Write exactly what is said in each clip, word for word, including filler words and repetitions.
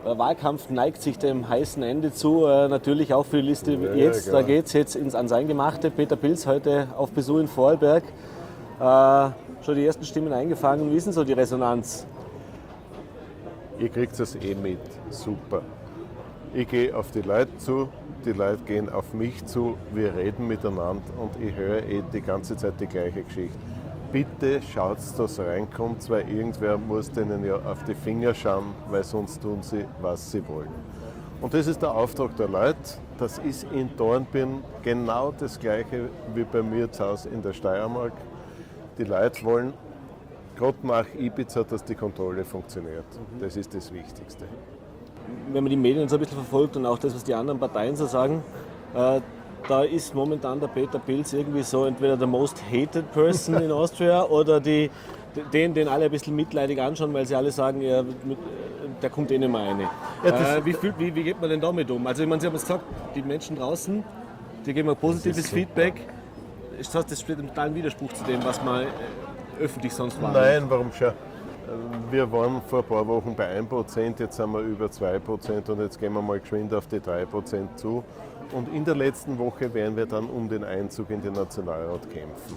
Der Wahlkampf neigt sich dem heißen Ende zu, äh, natürlich auch für die Liste Ja, jetzt. ja, Da geht es jetzt ins, ans Eingemachte. Peter Pilz heute auf Besuch in Vorarlberg. Äh, schon die ersten Stimmen eingefangen. Wie ist denn so die Resonanz? Ihr kriegt es eh mit. Super. Ich gehe auf die Leute zu, die Leute gehen auf mich zu, wir reden miteinander und ich höre eh die ganze Zeit die gleiche Geschichte. Bitte schaut, dass reinkommt, weil irgendwer muss denen ja auf die Finger schauen, weil sonst tun sie, was sie wollen. Und das ist der Auftrag der Leute. Das ist in Dornbirn genau das Gleiche wie bei mir zu Hause in der Steiermark. Die Leute wollen, gerade nach Ibiza, dass die Kontrolle funktioniert. Das ist das Wichtigste. Wenn man die Medien so ein bisschen verfolgt und auch das, was die anderen Parteien so sagen, äh, da ist momentan der Peter Pilz irgendwie so entweder der most hated person in Austria oder die, den, den alle ein bisschen mitleidig anschauen, weil sie alle sagen, ja, mit, der kommt eh nicht mehr rein. Ja, äh, wie, fühlt, wie, wie geht man denn damit um? Also ich meine, Sie haben es gesagt, die Menschen draußen, die geben ein positives Feedback. Ist das, das steht im totalen Widerspruch zu dem, was man öffentlich sonst macht? Nein, warum schon? Wir waren vor ein paar Wochen bei ein Prozent, jetzt sind wir über zwei Prozent und jetzt gehen wir mal geschwind auf die drei Prozent zu. Und in der letzten Woche werden wir dann um den Einzug in den Nationalrat kämpfen.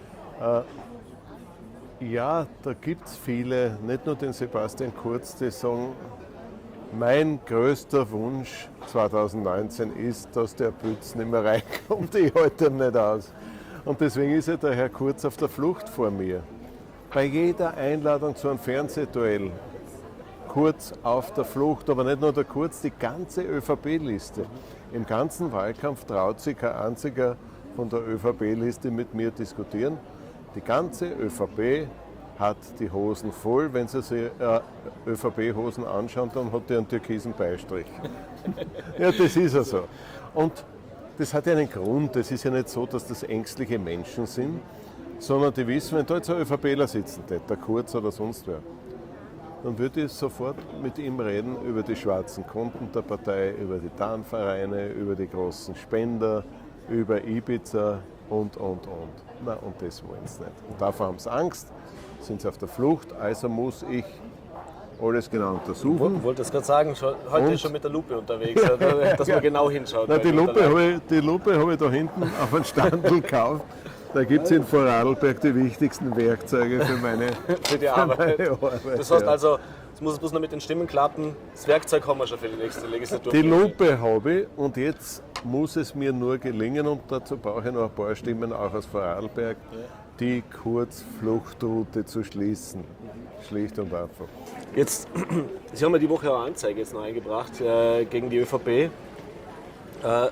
Äh, ja, da gibt es viele, nicht nur den Sebastian Kurz, die sagen, mein größter Wunsch zweitausendneunzehn ist, dass der Pilz nicht mehr reinkommt, ich halte ihn nicht aus. Und deswegen ist ja der Herr Kurz auf der Flucht vor mir. Bei jeder Einladung zu einem Fernsehduell, Kurz auf der Flucht, aber nicht nur der Kurz, die ganze ÖVP-Liste. Im ganzen Wahlkampf traut sich kein einziger von der ÖVP-Liste mit mir diskutieren. Die ganze ÖVP hat die Hosen voll. Wenn Sie sich äh, ÖVP-Hosen anschauen, dann hat die einen türkisen Beistrich. Ja, das ist ja so. Und das hat ja einen Grund. Es ist ja nicht so, dass das ängstliche Menschen sind, sondern die wissen, wenn da jetzt ein ÖVPler sitzen, der Kurz oder sonst wer, dann würde ich sofort mit ihm reden über die schwarzen Konten der Partei, über die Tarnvereine, über die großen Spender, über Ibiza und, und, und. Na, und das wollen sie nicht. Und davor haben sie Angst, sind sie auf der Flucht, also muss ich alles genau untersuchen. Ich wollte es gerade sagen, heute ist schon mit der Lupe unterwegs, dass man genau hinschaut. Na, die Lupe habe ich, die Lupe habe ich da hinten auf einen Standel gekauft. Da gibt es in Vorarlberg die wichtigsten Werkzeuge für meine, für die Arbeit. Für meine Arbeit. Das heißt also, es muss bloß noch mit den Stimmen klappen. Das Werkzeug haben wir schon für die nächste Legislatur. Die Lupe habe ich und jetzt muss es mir nur gelingen und dazu brauche ich noch ein paar Stimmen auch aus Vorarlberg, die Kurzfluchtroute zu schließen. Schlicht und einfach. Jetzt, Sie haben ja die Woche auch eine Anzeige jetzt noch eingebracht äh, gegen die ÖVP. Äh, da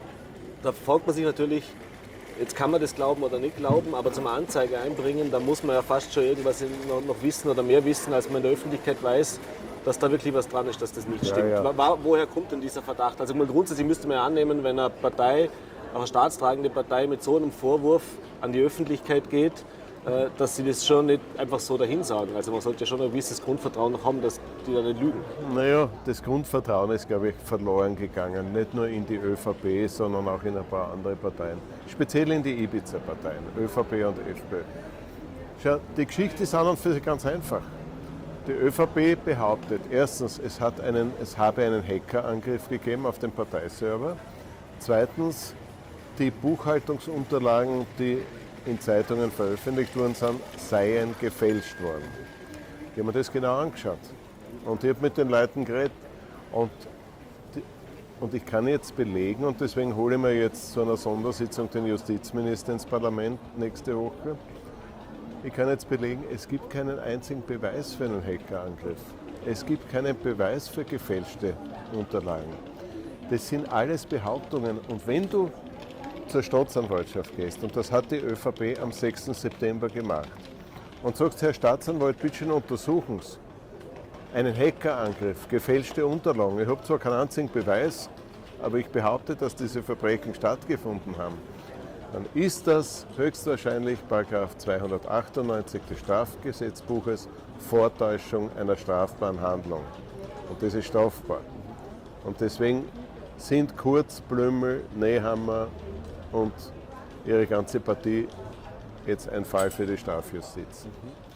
fragt man sich natürlich, jetzt kann man das glauben oder nicht glauben, aber zum Anzeige einbringen, da muss man ja fast schon irgendwas noch, noch wissen oder mehr wissen, als man in der Öffentlichkeit weiß, dass da wirklich was dran ist, dass das nicht stimmt. Ja, ja. Wo, woher kommt denn dieser Verdacht? Also mal grundsätzlich müsste man ja annehmen, wenn eine Partei, auch eine staatstragende Partei mit so einem Vorwurf an die Öffentlichkeit geht, äh, dass sie das schon nicht einfach so dahin sagen. Also man sollte ja schon ein gewisses Grundvertrauen noch haben, dass die da nicht lügen. Naja, das Grundvertrauen ist, glaube ich, verloren gegangen. Nicht nur in die ÖVP, sondern auch in ein paar andere Parteien. Speziell in die Ibiza-Parteien, ÖVP und FPÖ. Schau, die Geschichte ist an und für sich ganz einfach. Die ÖVP behauptet, erstens, es, hat einen, es habe einen Hackerangriff gegeben auf den Parteiserver. Zweitens, die Buchhaltungsunterlagen, die in Zeitungen veröffentlicht worden sind, seien gefälscht worden. Ich habe mir das genau angeschaut und ich habe mit den Leuten geredet. Und, die, und ich kann jetzt belegen, und deswegen hole ich mir jetzt zu einer Sondersitzung den Justizminister ins Parlament nächste Woche. Ich kann jetzt belegen, es gibt keinen einzigen Beweis für einen Hackerangriff. Es gibt keinen Beweis für gefälschte Unterlagen. Das sind alles Behauptungen. Und wenn du zur Staatsanwaltschaft gehst, und das hat die ÖVP am sechsten September gemacht, und sagst, Herr Staatsanwalt, bitte schön untersuchen Sie einen Hackerangriff, gefälschte Unterlagen. Ich habe zwar keinen einzigen Beweis, aber ich behaupte, dass diese Verbrechen stattgefunden haben. Dann ist das höchstwahrscheinlich Paragraph zweihundertachtundneunzig des Strafgesetzbuches Vortäuschung einer strafbaren Handlung. Und das ist strafbar. Und deswegen sind Kurz, Blümel, Nehammer und ihre ganze Partie jetzt ein Fall für die Strafjustiz.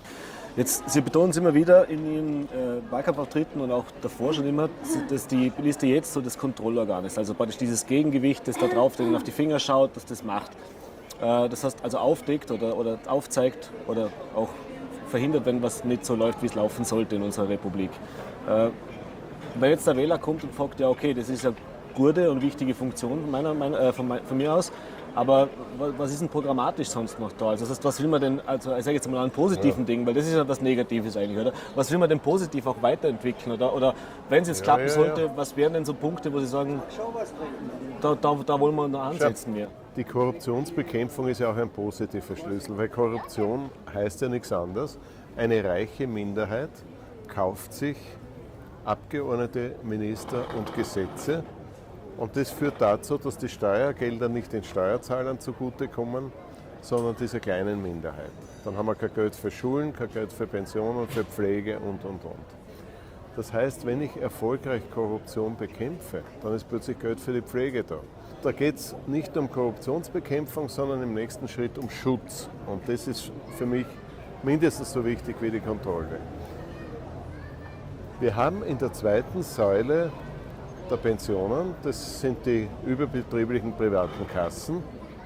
Jetzt, Sie betonen es immer wieder in Ihren äh, Wahlkampfauftritten und auch davor schon immer, dass die Liste jetzt so das Kontrollorgan ist. Also praktisch dieses Gegengewicht, das da drauf denen auf die Finger schaut, dass das macht. Äh, das heißt, also aufdeckt oder, oder aufzeigt oder auch verhindert, wenn was nicht so läuft, wie es laufen sollte in unserer Republik. Äh, wenn jetzt der Wähler kommt und fragt, ja okay, das ist eine gute und wichtige Funktion von, meiner, meiner, äh, von, mein, von mir aus, aber was ist denn programmatisch sonst noch da? Also das heißt, was will man denn, also ich sage jetzt mal an positiven ja. Dingen, weil das ist ja was Negatives eigentlich, oder? Was will man denn positiv auch weiterentwickeln? Oder, oder wenn es jetzt ja, klappen ja, sollte, ja. was wären denn so Punkte, wo Sie sagen, da, da, da wollen wir noch ansetzen mehr? Die Korruptionsbekämpfung ist ja auch ein positiver Schlüssel, weil Korruption heißt ja nichts anderes. Eine reiche Minderheit kauft sich Abgeordnete, Minister und Gesetze. Und das führt dazu, dass die Steuergelder nicht den Steuerzahlern zugutekommen, sondern dieser kleinen Minderheit. Dann haben wir kein Geld für Schulen, kein Geld für Pensionen, für Pflege und, und, und. Das heißt, wenn ich erfolgreich Korruption bekämpfe, dann ist plötzlich Geld für die Pflege da. Da geht es nicht um Korruptionsbekämpfung, sondern im nächsten Schritt um Schutz. Und das ist für mich mindestens so wichtig wie die Kontrolle. Wir haben in der zweiten Säule der Pensionen, das sind die überbetrieblichen privaten Kassen.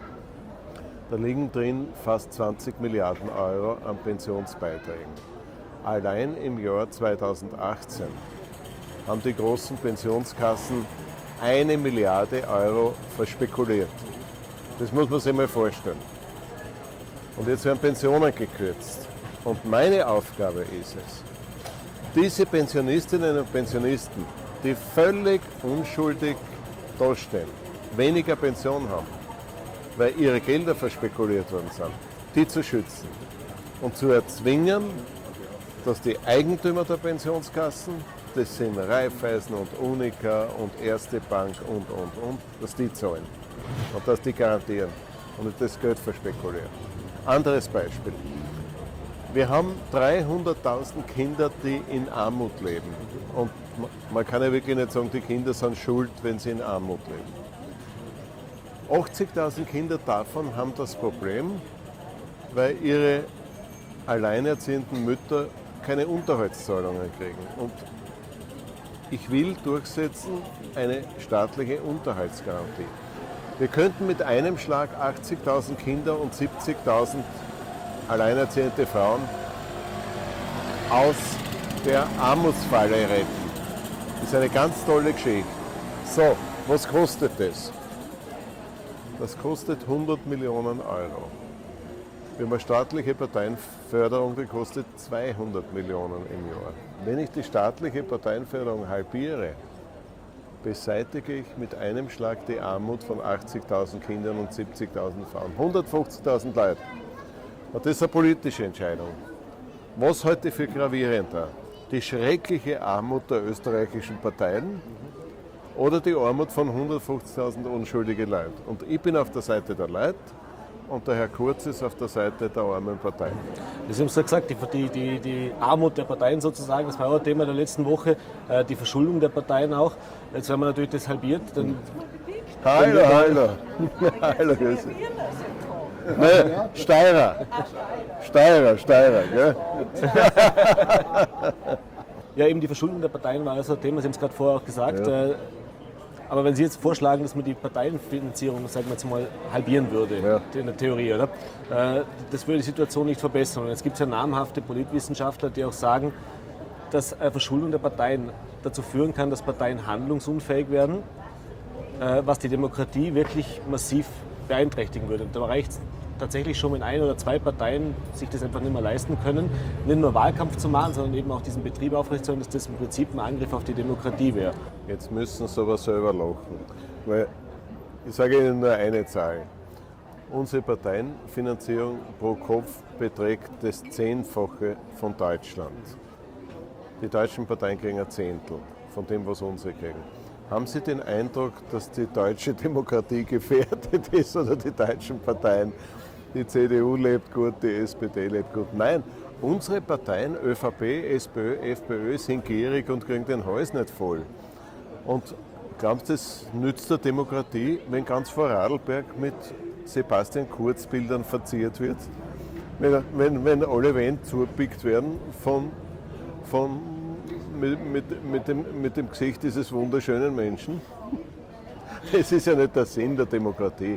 Da liegen drin fast zwanzig Milliarden Euro an Pensionsbeiträgen. Allein im Jahr zweitausendachtzehn haben die großen Pensionskassen eine Milliarde Euro verspekuliert. Das muss man sich mal vorstellen. Und jetzt werden Pensionen gekürzt. Und meine Aufgabe ist es, diese Pensionistinnen und Pensionisten, die völlig unschuldig dastehen, weniger Pension haben, weil ihre Gelder verspekuliert worden sind, die zu schützen und zu erzwingen, dass die Eigentümer der Pensionskassen, das sind Raiffeisen und Unica und Erste Bank und, und, und, dass die zahlen und dass die garantieren und nicht das Geld verspekulieren. Anderes Beispiel. Wir haben dreihunderttausend Kinder, die in Armut leben. Und man kann ja wirklich nicht sagen, die Kinder sind schuld, wenn sie in Armut leben. achtzigtausend Kinder davon haben das Problem, weil ihre alleinerziehenden Mütter keine Unterhaltszahlungen kriegen. Und ich will durchsetzen eine staatliche Unterhaltsgarantie. Wir könnten mit einem Schlag achtzigtausend Kinder und siebzigtausend alleinerziehende Frauen aus der Armutsfalle retten. Das ist eine ganz tolle Geschichte. So, was kostet das? Das kostet hundert Millionen Euro. Wir haben eine staatliche Parteienförderung, die kostet zweihundert Millionen im Jahr. Wenn ich die staatliche Parteienförderung halbiere, beseitige ich mit einem Schlag die Armut von achtzigtausend Kindern und siebzigtausend Frauen. hundertfünfzigtausend Leute. Und das ist eine politische Entscheidung. Was halte ich für gravierender? Die schreckliche Armut der österreichischen Parteien oder die Armut von hundertfünfzigtausend unschuldige Leute? Und ich bin auf der Seite der Leute und der Herr Kurz ist auf der Seite der armen Parteien. Sie haben es ja gesagt, die, die, die Armut der Parteien sozusagen, das war auch ein Thema der letzten Woche, die Verschuldung der Parteien auch. Jetzt werden wir natürlich das halbiert. Dann Heiler, Heiler. Heiler, grüße. Nee, Steirer. Steirer, Steirer, gell? Ja, eben die Verschuldung der Parteien war also ein Thema, Sie haben es gerade vorher auch gesagt. Ja. Äh, aber wenn Sie jetzt vorschlagen, dass man die Parteienfinanzierung, sagen wir jetzt mal, halbieren würde, ja. in der Theorie, oder? Äh, das würde die Situation nicht verbessern. Und jetzt gibt es ja namhafte Politwissenschaftler, die auch sagen, dass eine Verschuldung der Parteien dazu führen kann, dass Parteien handlungsunfähig werden, äh, was die Demokratie wirklich massiv beeinträchtigen würde. Und da reicht es tatsächlich schon, wenn ein oder zwei Parteien sich das einfach nicht mehr leisten können, nicht nur Wahlkampf zu machen, sondern eben auch diesen Betrieb aufrechtzuerhalten, dass das im Prinzip ein Angriff auf die Demokratie wäre. Jetzt müssen Sie aber selber lachen. Weil ich sage Ihnen nur eine Zahl. Unsere Parteienfinanzierung pro Kopf beträgt das Zehnfache von Deutschland. Die deutschen Parteien kriegen ein Zehntel von dem, was unsere kriegen. Haben Sie den Eindruck, dass die deutsche Demokratie gefährdet ist oder die deutschen Parteien? Die C D U lebt gut, die S P D lebt gut. Nein, unsere Parteien, ÖVP, SPÖ, FPÖ, sind gierig und kriegen den Hals nicht voll. Und glaubst du, das nützt der Demokratie, wenn ganz Vorarlberg mit Sebastian Kurz Bildern verziert wird? wenn, wenn, wenn alle Wände zugepickt werden von, von, mit, mit, mit, dem, mit dem Gesicht dieses wunderschönen Menschen. Das ist ja nicht der Sinn der Demokratie.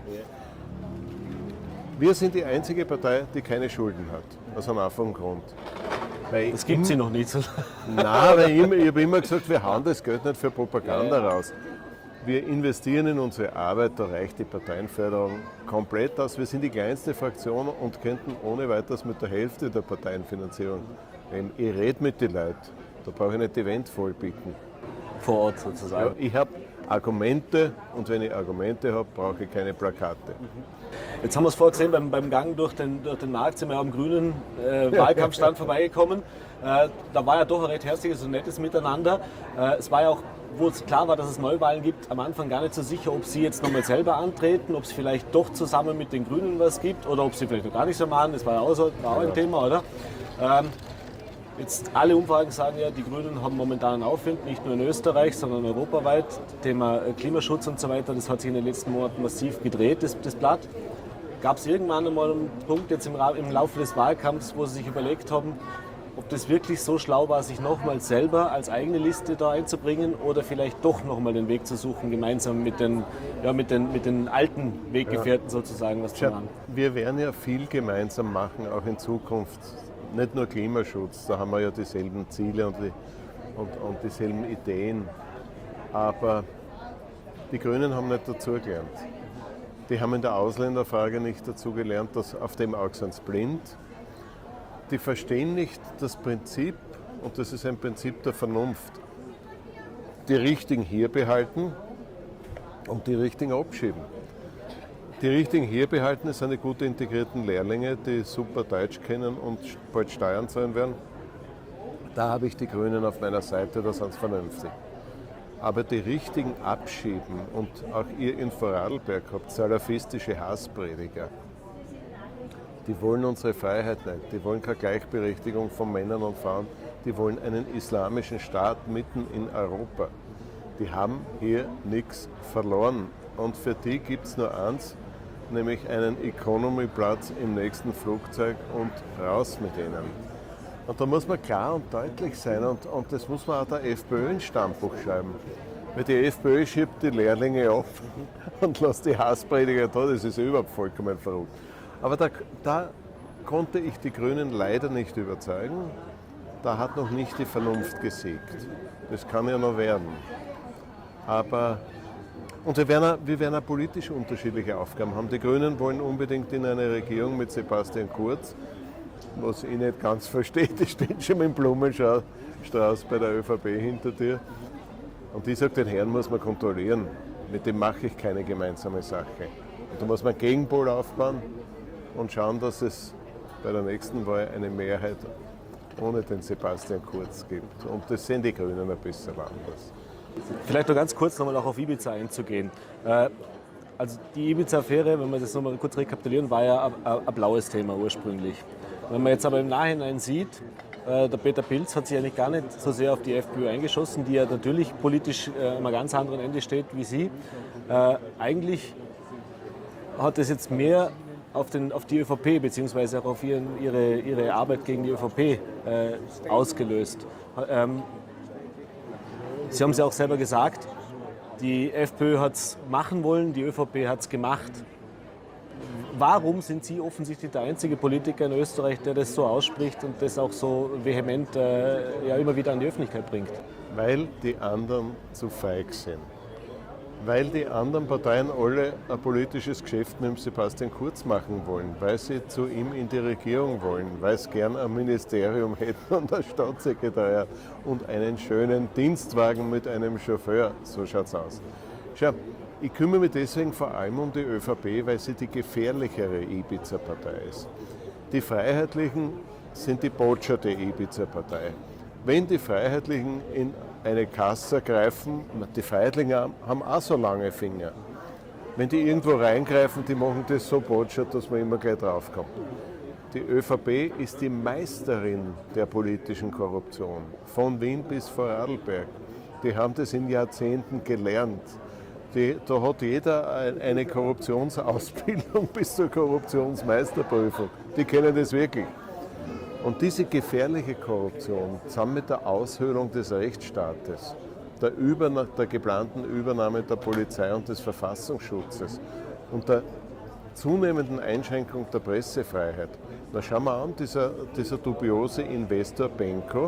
Wir sind die einzige Partei, die keine Schulden hat. Aus einem einfachen Grund. Weil Das gibt sie noch nicht so. Nein, weil ich, ich habe immer gesagt, wir hauen das Geld nicht für Propaganda raus. Wir investieren in unsere Arbeit, da reicht die Parteienförderung komplett aus. Wir sind die kleinste Fraktion und könnten ohne weiteres mit der Hälfte der Parteienfinanzierung reden. Ich rede mit den Leuten, da brauche ich nicht die Wände vollpicken. Vor Ort sozusagen. Ja, ich habe Argumente und wenn ich Argumente habe, brauche ich keine Plakate. Jetzt haben wir es vorher gesehen, beim, beim Gang durch den, durch den Markt sind wir am grünen äh, Wahlkampfstand vorbeigekommen. Äh, da war ja doch ein recht herzliches und nettes Miteinander. Äh, es war ja auch, wo es klar war, dass es Neuwahlen gibt, am Anfang gar nicht so sicher, ob Sie jetzt nochmal selber antreten, ob es vielleicht doch zusammen mit den Grünen was gibt oder ob Sie vielleicht noch gar nicht so machen. Das war ja auch, so, war auch ein Thema, oder? Ähm, Jetzt alle Umfragen sagen ja, die Grünen haben momentan einen Aufwind, nicht nur in Österreich, sondern europaweit. Thema Klimaschutz und so weiter, das hat sich in den letzten Monaten massiv gedreht, das, das Blatt. Gab es irgendwann einmal einen Punkt jetzt im, im Laufe des Wahlkampfs, wo Sie sich überlegt haben, ob das wirklich so schlau war, sich nochmal selber als eigene Liste da einzubringen oder vielleicht doch nochmal den Weg zu suchen, gemeinsam mit den, ja, mit den, mit den alten Weggefährten ja. sozusagen was zu machen? Wir werden ja viel gemeinsam machen, auch in Zukunft. Nicht nur Klimaschutz, da haben wir ja dieselben Ziele und, die, und, und dieselben Ideen. Aber die Grünen haben nicht dazugelernt. Die haben in der Ausländerfrage nicht dazugelernt, dass auf dem Auge sind sie blind. Die verstehen nicht das Prinzip, und das ist ein Prinzip der Vernunft, die Richtigen hier behalten und die Richtigen abschieben. Die Richtigen hier behalten sind die gut integrierten Lehrlinge, die super Deutsch kennen und bald Steuern zahlen werden. Da habe ich die Grünen auf meiner Seite, da sind sie vernünftig. Aber die Richtigen abschieben und auch ihr in Vorarlberg habt salafistische Hassprediger, die wollen unsere Freiheit nicht, die wollen keine Gleichberechtigung von Männern und Frauen, die wollen einen islamischen Staat mitten in Europa. Die haben hier nichts verloren und für die gibt es nur eins, nämlich einen Economy-Platz im nächsten Flugzeug und raus mit ihnen. Und da muss man klar und deutlich sein und, und das muss man auch der FPÖ ins Stammbuch schreiben. Weil die FPÖ schiebt die Lehrlinge auf und lässt die Hassprediger da, das ist überhaupt vollkommen verrückt. Aber da, da konnte ich die Grünen leider nicht überzeugen, da hat noch nicht die Vernunft gesiegt. Das kann ja noch werden. Aber Und wir werden, wir werden auch politisch unterschiedliche Aufgaben haben. Die Grünen wollen unbedingt in eine Regierung mit Sebastian Kurz, was ich nicht ganz verstehe. Die steht schon mit dem Blumenstrauß bei der ÖVP hinter dir. Und ich sage, den Herrn muss man kontrollieren. Mit dem mache ich keine gemeinsame Sache. Und da muss man einen Gegenpol aufbauen und schauen, dass es bei der nächsten Wahl eine Mehrheit ohne den Sebastian Kurz gibt. Und das sehen die Grünen ein bisschen anders. Vielleicht noch ganz kurz nochmal auch auf Ibiza einzugehen. Also die Ibiza-Affäre, wenn wir das nochmal kurz rekapitulieren, war ja ein blaues Thema ursprünglich. Wenn man jetzt aber im Nachhinein sieht, der Peter Pilz hat sich eigentlich gar nicht so sehr auf die FPÖ eingeschossen, die ja natürlich politisch an einem ganz anderen Ende steht wie Sie. Eigentlich hat es jetzt mehr auf, den, auf die ÖVP beziehungsweise auch auf ihren, ihre, ihre Arbeit gegen die ÖVP äh, ausgelöst. Ähm, Sie haben es ja auch selber gesagt, die FPÖ hat es machen wollen, die ÖVP hat es gemacht. Warum sind Sie offensichtlich der einzige Politiker in Österreich, der das so ausspricht und das auch so vehement äh, ja, immer wieder an die Öffentlichkeit bringt? Weil die anderen zu feig sind. Weil die anderen Parteien alle ein politisches Geschäft mit dem Sebastian Kurz machen wollen, weil sie zu ihm in die Regierung wollen, weil sie gern ein Ministerium hätten und ein Staatssekretariat und einen schönen Dienstwagen mit einem Chauffeur. So schaut es aus. Schau, ich kümmere mich deswegen vor allem um die ÖVP, weil sie die gefährlichere Ibiza-Partei ist. Die Freiheitlichen sind die Potscher der Ibiza-Partei. Wenn die Freiheitlichen in eine Kasse greifen, die Freiheitlichen haben auch so lange Finger. Wenn die irgendwo reingreifen, die machen das so botschert, dass man immer gleich draufkommt. Die ÖVP ist die Meisterin der politischen Korruption, von Wien bis Vorarlberg. Die haben das in Jahrzehnten gelernt. Die, da hat jeder eine Korruptionsausbildung bis zur Korruptionsmeisterprüfung. Die kennen das wirklich. Und diese gefährliche Korruption zusammen mit der Aushöhlung des Rechtsstaates, der, Überna- der geplanten Übernahme der Polizei und des Verfassungsschutzes und der zunehmenden Einschränkung der Pressefreiheit. Da schauen wir an, dieser, dieser dubiose Investor Benko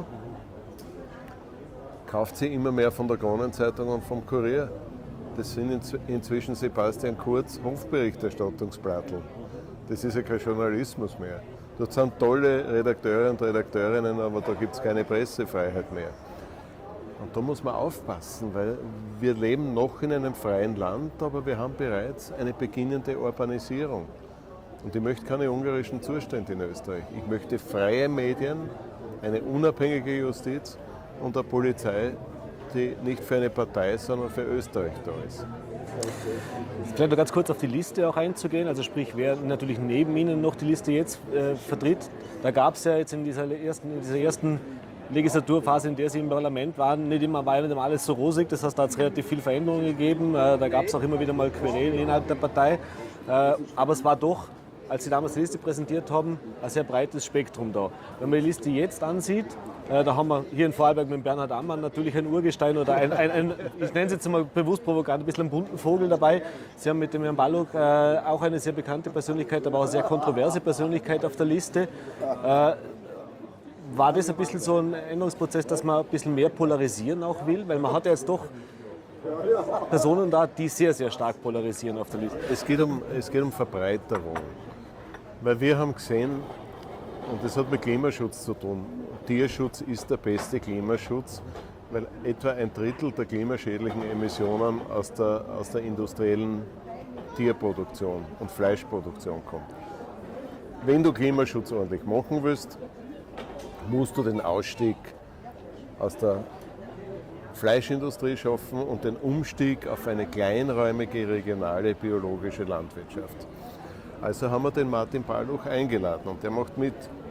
kauft sich immer mehr von der Kronenzeitung und vom Kurier. Das sind inzwischen Sebastian Kurz Hofberichterstattungsplattel. Das ist ja kein Journalismus mehr. Dort sind tolle Redakteure und Redakteurinnen, aber da gibt es keine Pressefreiheit mehr. Und da muss man aufpassen, weil wir leben noch in einem freien Land, aber wir haben bereits eine beginnende Urbanisierung. Und ich möchte keine ungarischen Zustände in Österreich. Ich möchte freie Medien, eine unabhängige Justiz und eine Polizei, die nicht für eine Partei, sondern für Österreich da ist. Vielleicht noch ganz kurz auf die Liste auch einzugehen, also sprich, wer natürlich neben Ihnen noch die Liste jetzt äh, vertritt. Da gab es ja jetzt in dieser ersten, in dieser ersten Legislaturphase, in der Sie im Parlament waren, nicht immer, war nicht immer alles so rosig. Das heißt, da hat es relativ viel Veränderungen gegeben. Äh, da gab es auch immer wieder mal Querelen innerhalb der Partei. Äh, aber es war doch, als Sie damals die Liste präsentiert haben, ein sehr breites Spektrum da. Wenn man die Liste jetzt ansieht, äh, da haben wir hier in Vorarlberg mit Bernhard Ammann natürlich ein Urgestein oder ein, ein, ein ich nenne es jetzt mal bewusst provokant, ein bisschen einen bunten Vogel dabei. Sie haben mit dem Herrn Balog äh, auch eine sehr bekannte Persönlichkeit, aber auch eine sehr kontroverse Persönlichkeit auf der Liste. Äh, war das ein bisschen so ein Änderungsprozess, dass man ein bisschen mehr polarisieren auch will? Weil man hat ja jetzt doch Personen da, die sehr, sehr stark polarisieren auf der Liste. Es geht um, es geht um Verbreiterung. Weil wir haben gesehen, und das hat mit Klimaschutz zu tun, Tierschutz ist der beste Klimaschutz, weil etwa ein Drittel der klimaschädlichen Emissionen aus der, aus der industriellen Tierproduktion und Fleischproduktion kommt. Wenn du Klimaschutz ordentlich machen willst, musst du den Ausstieg aus der Fleischindustrie schaffen und den Umstieg auf eine kleinräumige, regionale, biologische Landwirtschaft. Also haben wir den Martin Balluch eingeladen und der macht mit.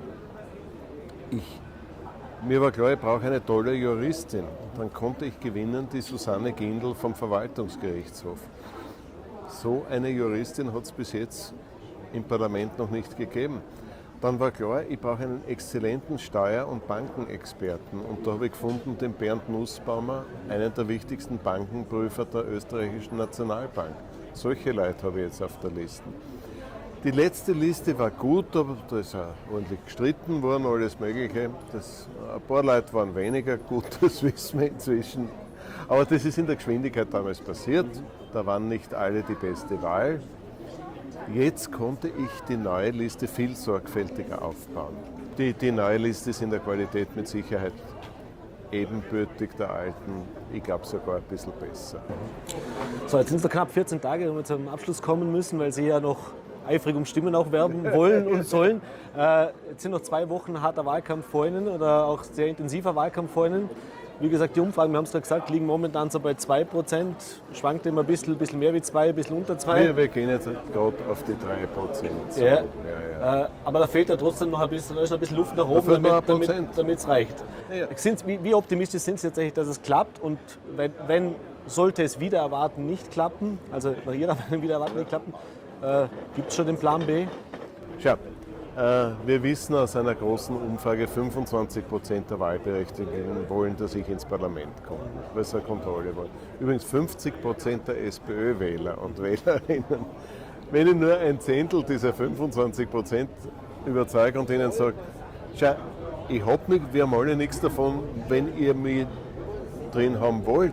Ich, mir war klar, ich brauche eine tolle Juristin. Dann konnte ich gewinnen die Susanne Gindl vom Verwaltungsgerichtshof. So eine Juristin hat es bis jetzt im Parlament noch nicht gegeben. Dann war klar, ich brauche einen exzellenten Steuer- und Bankenexperten. Und da habe ich gefunden den Bernd Nussbaumer, einen der wichtigsten Bankenprüfer der österreichischen Nationalbank. Solche Leute habe ich jetzt auf der Liste. Die letzte Liste war gut, aber da ist auch ordentlich gestritten worden, alles Mögliche. Das, ein paar Leute waren weniger gut, das wissen wir inzwischen. Aber das ist in der Geschwindigkeit damals passiert. Da waren nicht alle die beste Wahl. Jetzt konnte ich die neue Liste viel sorgfältiger aufbauen. Die, die neue Liste ist in der Qualität mit Sicherheit ebenbürtig der alten, ich glaube sogar ein bisschen besser. So, jetzt sind es noch knapp vierzehn Tage, wo wir zum Abschluss kommen müssen, weil Sie ja noch eifrig um Stimmen auch werben wollen und sollen. Äh, jetzt sind noch zwei Wochen harter Wahlkampf vor Ihnen oder auch sehr intensiver Wahlkampf vor Ihnen. Wie gesagt, die Umfragen, wir haben es gerade gesagt, liegen momentan so bei zwei Prozent. Schwankt immer ein bisschen, ein bisschen mehr wie zwei, ein bisschen unter zwei. Wir, wir gehen jetzt gerade auf die drei Prozent. So. Ja. Ja, ja. Äh, aber da fehlt ja trotzdem noch ein bisschen, da ist noch ein bisschen Luft nach oben, damit es reicht. Ja. Sind, wie, wie optimistisch sind Sie tatsächlich, dass es klappt? Und wenn, wenn sollte es wieder erwarten nicht klappen, also nach Ihrer Meinung wieder erwarten nicht klappen, äh, gibt es schon den Plan B? Schau, äh, wir wissen aus einer großen Umfrage, fünfundzwanzig Prozent der Wahlberechtigten wollen, dass ich ins Parlament komme, weil sie eine Kontrolle wollen. Übrigens fünfzig Prozent der SPÖ-Wähler und Wählerinnen. Wenn ich nur ein Zehntel dieser fünfundzwanzig Prozent überzeuge und ihnen sage, schau, ich hab nicht, wir haben alle nichts davon, wenn ihr mich drin haben wollt.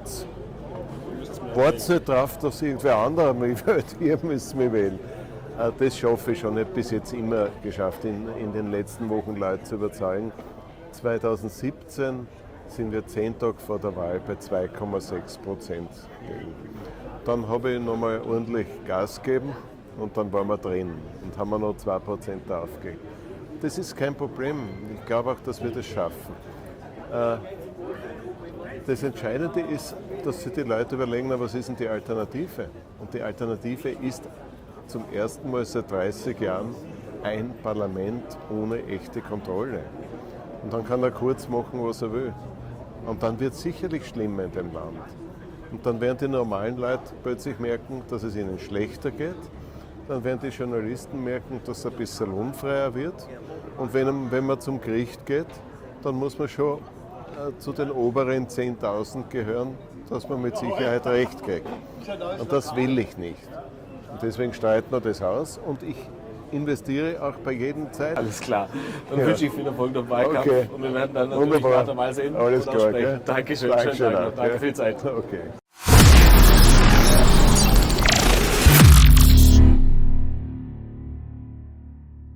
Wartet nicht drauf, dass irgendwer anderer mich wählt, ihr müsst mich wählen. Das schaffe ich schon, nicht bis jetzt immer geschafft, in, in den letzten Wochen Leute zu überzeugen. zweitausendsiebzehn sind wir zehn Tage vor der Wahl bei zwei Komma sechs Prozent. Dann habe ich nochmal ordentlich Gas gegeben und dann waren wir drin und haben wir noch zwei Prozent aufgelegt. Das ist kein Problem. Ich glaube auch, dass wir das schaffen. Das Entscheidende ist, dass sich die Leute überlegen, na, was ist denn die Alternative? Und die Alternative ist zum ersten Mal seit dreißig Jahren ein Parlament ohne echte Kontrolle. Und dann kann er kurz machen, was er will. Und dann wird es sicherlich schlimmer in dem Land. Und dann werden die normalen Leute plötzlich merken, dass es ihnen schlechter geht. Dann werden die Journalisten merken, dass es ein bisschen lohnfreier wird. Und wenn, wenn man zum Gericht geht, dann muss man schon äh, zu den oberen zehntausend gehören, dass man mit Sicherheit Recht kriegt. Und das will ich nicht. Und deswegen streiten wir das aus. Und ich investiere auch bei jedem Zeit. Alles klar. Dann Ja. wünsche ich viel Erfolg beim Wahlkampf. Okay. Und wir werden dann natürlich Wunderbar. weiter mal sehen. Alles und klar. aussprechen. Gell? Dankeschön. Dankeschön Schönen Tag noch. auch, Danke gell? für die Zeit. Okay.